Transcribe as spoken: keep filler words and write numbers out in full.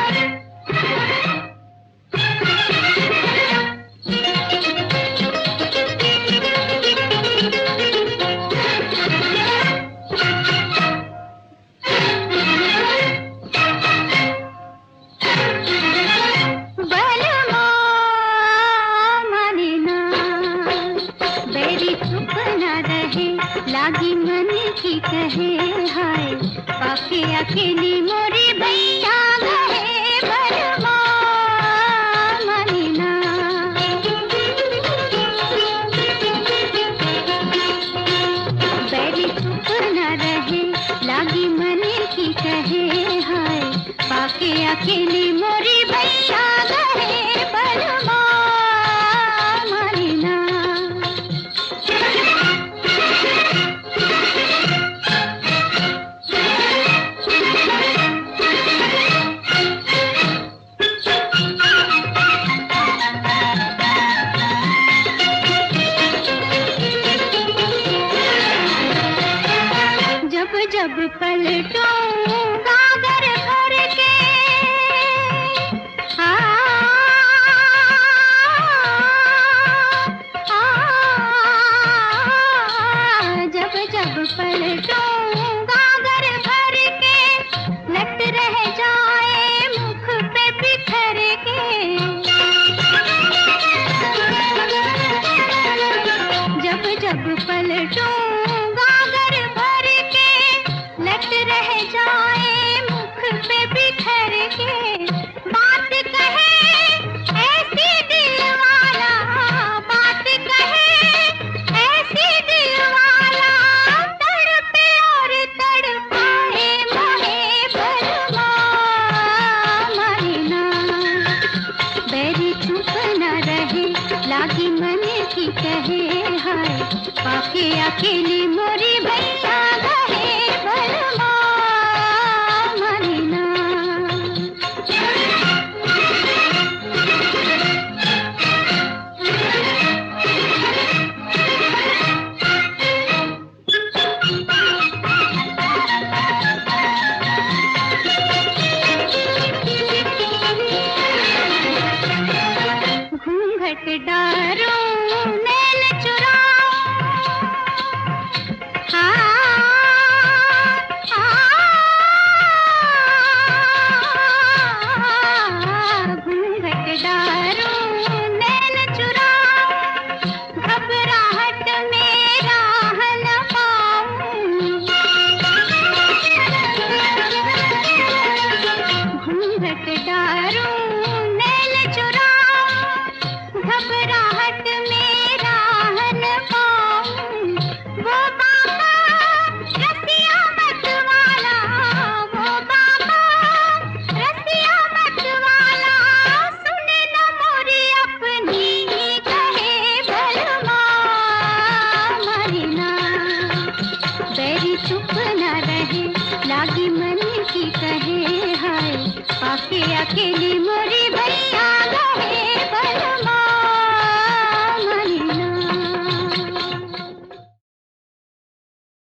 लागी मन की कहे हाय पाके अकेली मोरी भैया गए बरमा मनीना। बैरी चुप न रहे लागी मन की कहे हाय पाके अकेली मोरी भैया गए बरमा मनीना। जब पलटूंगा घर भर के आ, आ, जब जब पलटूंगा घर भर के लट रह जाए मुख पे बिखर के। जब जब पलटूंगा घर भर के लट रह जाए मुख पे बिखर के। बात कहे ऐसी दिल वाला, बात कहे ऐसी दिल वाला तड़पे और तड़पाए मोहे बरमा महीना। बैरी चुप न रहे लागी मन की कहे हाय पाके अकेली मोरी भैया गए बरमा महीना। घूंघट डारो नैन चुराओ हाँ, हाँ, घूंघट डारो नैन चुराओ घबराहट में राह न पाऊं। घूंघट डारो नैन चुराओ घबराहट में राह न पाऊं। वो बाबा रसिया मत वाला, वो बाबा रसिया मत वाला सुने न मोरी अपनी ही कहे बरमा महीना। बैरी चुप न रहे लागी मन की कहे हाय पाके अकेली